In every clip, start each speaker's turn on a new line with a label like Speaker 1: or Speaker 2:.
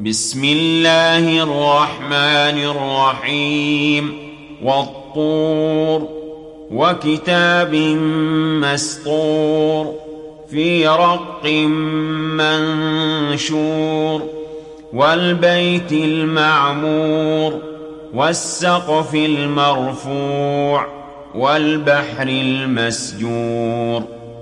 Speaker 1: بسم الله الرحمن الرحيم والطور وكتاب مسطور في رق منشور والبيت المعمور والسقف المرفوع والبحر المسجور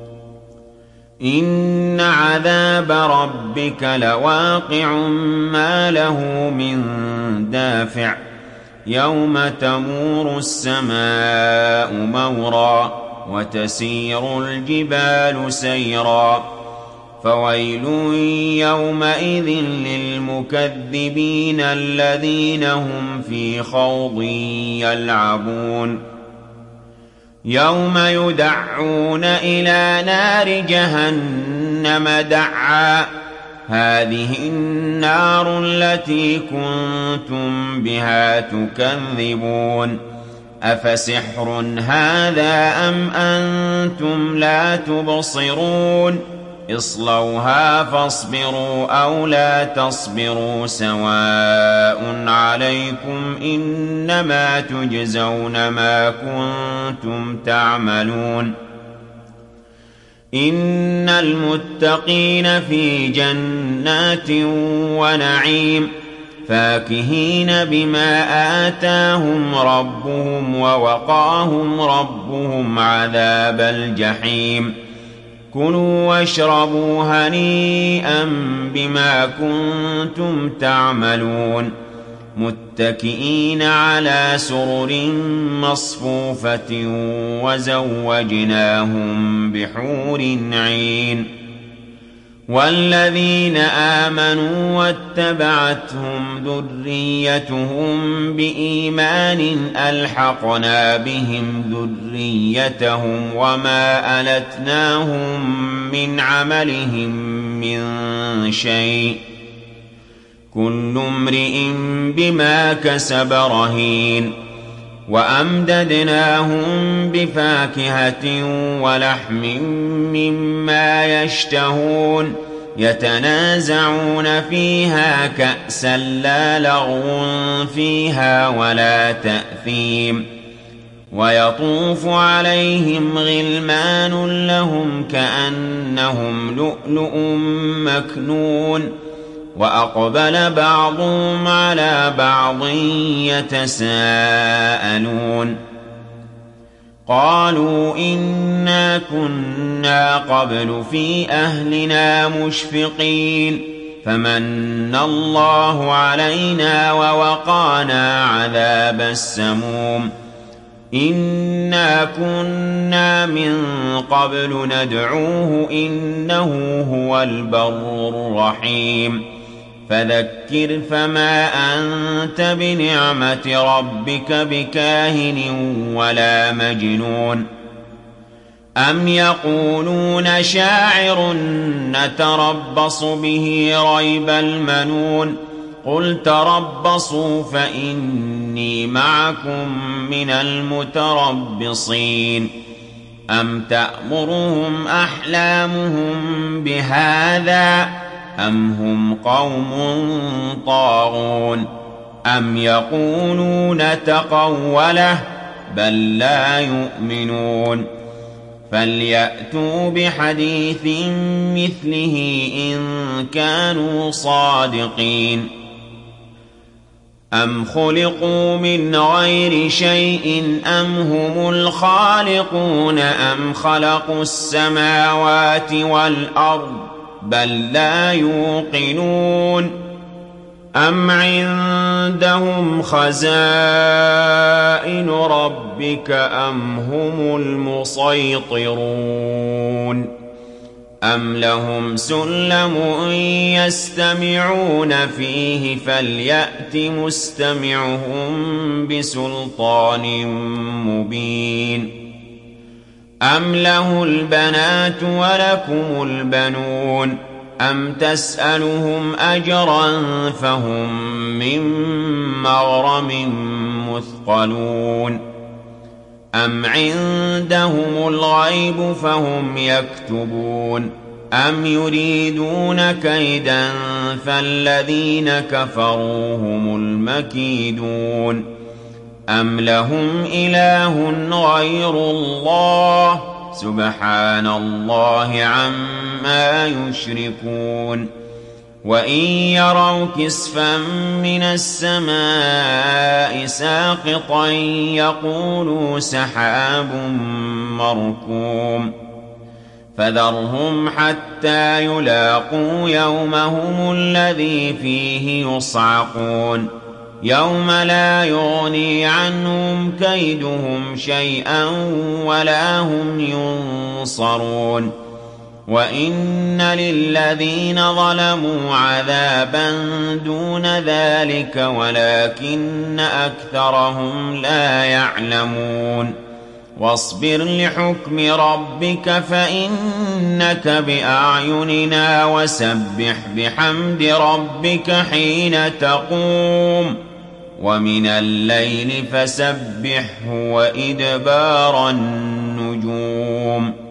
Speaker 1: إن عذاب ربك لواقع ما له من دافع يوم تمور السماء مورا وتسير الجبال سيرا فويل يومئذ للمكذبين الذين هم في خوض يلعبون يوم يدعون إلى نار جهنم دعا هذه النار التي كنتم بها تكذبون أفسحر هذا أم أنتم لا تبصرون اصلوها فاصبروا أو لا تصبروا سواء عليكم إنما تجزون ما كنتم تعملون إن المتقين في جنات ونعيم فاكهين بما آتاهم ربهم ووقاهم ربهم عذاب الجحيم كلوا واشربوا هنيئا بما كنتم تعملون متكئين على سرر مصفوفة وزوجناهم بحور عين والذين آمنوا واتبعتهم ذريتهم بإيمان ألحقنا بهم ذريتهم وما ألتناهم من عملهم من شيء كل امرئ بما كسب رهين وأمددناهم بفاكهة ولحم مما يشتهون يتنازعون فيها كأسا لا لغو فيها ولا تأثيم ويطوف عليهم غلمان لهم كأنهم لؤلؤ مكنون وأقبل بعضهم على بعض يتساءلون قالوا إنا كنا قبل في أهلنا مشفقين فمن الله علينا ووقانا عذاب السموم إنا كنا من قبل ندعوه إنه هو البر الرحيم فذكر فما أنت بنعمة ربك بكاهن ولا مجنون أم يقولون شاعر نتربص به ريب المنون قل تربصوا فإني معكم من المتربصين أم تأمرهم أحلامهم بهذا أم هم قوم طاغون أم يقولون تقوله بل لا يؤمنون فليأتوا بحديث مثله إن كانوا صادقين أم خلقوا من غير شيء أم هم الخالقون أم خلقوا السماوات والأرض بل لا يوقنون أم عندهم خزائن ربك أم هم المسيطرون أم لهم سلم يستمعون فيه فليأت مستمعهم بسلطان مبين أم له البنات ولكم البنون أم تسألهم أجرا فهم من مغرم مثقلون أم عندهم الغيب فهم يكتبون أَمْ يُرِيدُونَ كَيْدًا فَالَّذِينَ كَفَرُوا هُمُ الْمَكِيدُونَ أَمْ لَهُمْ إِلَٰهٌ غَيْرُ اللَّهِ سُبْحَانَ اللَّهِ عَمَّا يُشْرِكُونَ وَإِن يَرَوْا كِسْفًا مِّنَ السَّمَاءِ سَاقِطًا يَقُولُوا سَحَابٌ مَّرْكُومٌ فَذَرْهُمْ حَتَّىٰ يُلَاقُوا يَوْمَهُمُ الَّذِي فِيهِ يُصْعَقُونَ يَوْمَ لَا يُغْنِي عَنْهُمْ كَيْدُهُمْ شَيْئًا وَلَا هُمْ يُنصَرُونَ وَإِنَّ لِلَّذِينَ ظَلَمُوا عَذَابًا دُونَ ذَٰلِكَ وَلَٰكِنَّ أَكْثَرَهُمْ لَا يَعْلَمُونَ وَاصْبِرْ لِحُكْمِ رَبِّكَ فَإِنَّكَ بِأَعْيُنِنَا وَسَبِّحْ بِحَمْدِ رَبِّكَ حِينَ تَقُومُ وَمِنَ اللَّيْلِ فَسَبِّحْهُ وَإِدْبَارَ النُّجُومِ